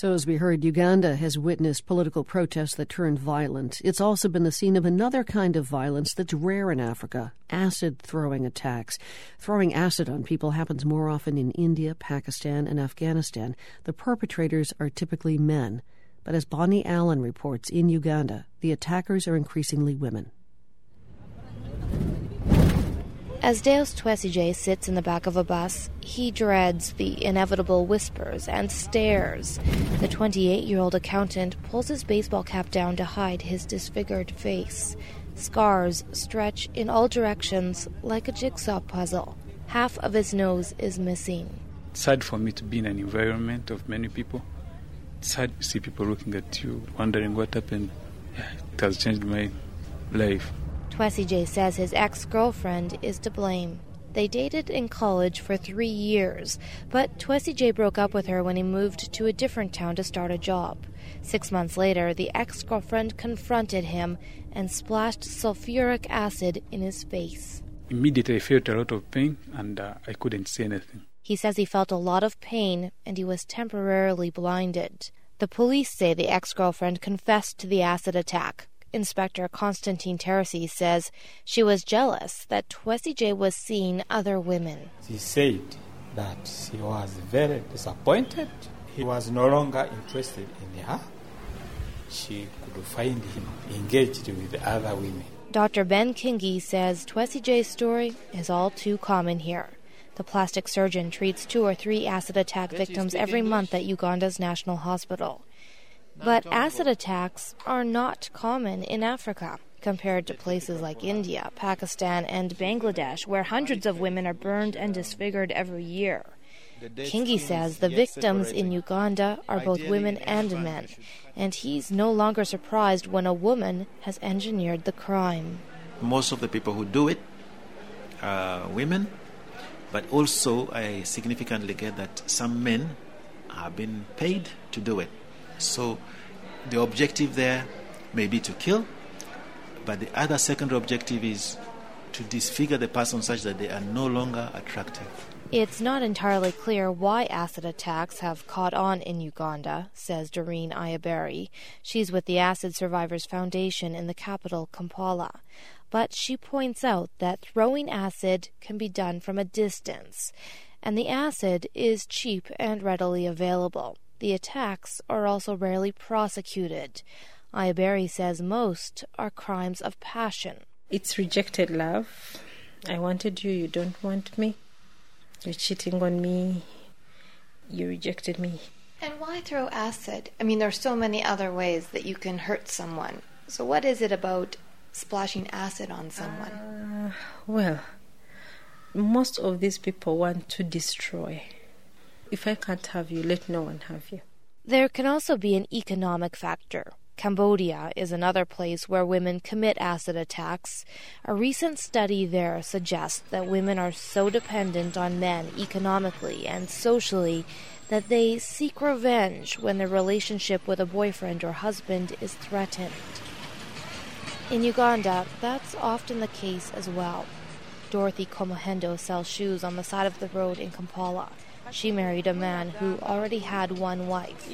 So as we heard, Uganda has witnessed political protests that turned violent. It's also been the scene of another kind of violence that's rare in Africa, acid-throwing attacks. Throwing acid on people happens more often in India, Pakistan, and Afghanistan. The perpetrators are typically men. But as Bonnie Allen reports, in Uganda, the attackers are increasingly women. As Deus Twesige sits in the back of a bus, he dreads the inevitable whispers and stares. The 28-year-old accountant pulls his baseball cap down to hide his disfigured face. Scars stretch in all directions like a jigsaw puzzle. Half of his nose is missing. It's hard for me to be in an environment of many people. It's hard to see people looking at you, wondering what happened. It has changed my life. Twesige says his ex-girlfriend is to blame. They dated in college for 3 years, but Twesige broke up with her when he moved to a different town to start a job. 6 months later, the ex-girlfriend confronted him and splashed sulfuric acid in his face. Immediately I felt a lot of pain and I couldn't say anything. He says he felt a lot of pain and he was temporarily blinded. The police say the ex-girlfriend confessed to the acid attack. Inspector Constantine Teresi says she was jealous that Twesige was seeing other women. She said that she was very disappointed. He was no longer interested in her. She could find him engaged with other women. Dr. Ben Kingi says Twesige's story is all too common here. The plastic surgeon treats 2 or 3 acid attack victims every month at Uganda's National Hospital. But acid attacks are not common in Africa, compared to places like India, Pakistan, and Bangladesh, where hundreds of women are burned and disfigured every year. Kingi says the victims in Uganda are both women and men, and he's no longer surprised when a woman has engineered the crime. Most of the people who do it are women, but also I significantly get that some men have been paid to do it. So the objective there may be to kill, but the other secondary objective is to disfigure the person such that they are no longer attractive. It's not entirely clear why acid attacks have caught on in Uganda, says Doreen Ayaberi. She's with the Acid Survivors Foundation in the capital, Kampala. But she points out that throwing acid can be done from a distance, and the acid is cheap and readily available. The attacks are also rarely prosecuted. Ayaberi says most are crimes of passion. It's rejected love. I wanted you, you don't want me. You're cheating on me. You rejected me. And why throw acid? I mean, there's so many other ways that you can hurt someone. So what is it about splashing acid on someone? Well, most of these people want to destroy. If I can't have you, let no one have you. There can also be an economic factor. Cambodia is another place where women commit acid attacks. A recent study there suggests that women are so dependent on men economically and socially that they seek revenge when their relationship with a boyfriend or husband is threatened. In Uganda, that's often the case as well. Dorothy Komohendo sells shoes on the side of the road in Kampala. She married a man who already had one wife.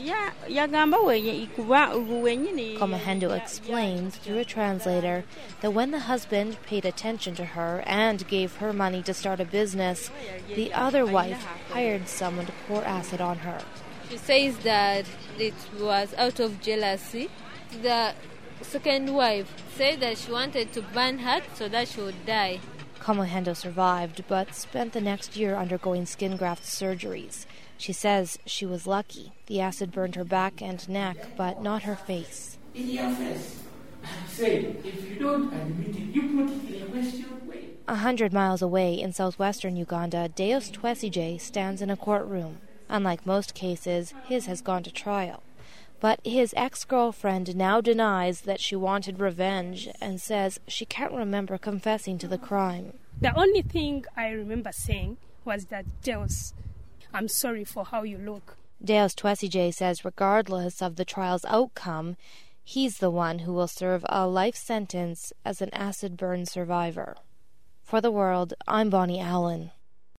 Komohendo explains through a translator that when the husband paid attention to her and gave her money to start a business, the other wife hired someone to pour acid on her. She says that it was out of jealousy. The second wife said that she wanted to burn her so that she would die. Komohendo survived, but spent the next year undergoing skin graft surgeries. She says she was lucky. The acid burned her back and neck, but not her face. In your face. I'm saying, if you don't admit it, you put it in a question way. 100 miles away in southwestern Uganda, Deus Twesige stands in a courtroom. Unlike most cases, his has gone to trial. But his ex-girlfriend now denies that she wanted revenge and says she can't remember confessing to the crime. The only thing I remember saying was that, Deus, I'm sorry for how you look. Deus Twesige says regardless of the trial's outcome, he's the one who will serve a life sentence as an acid burn survivor. For The World, I'm Bonnie Allen.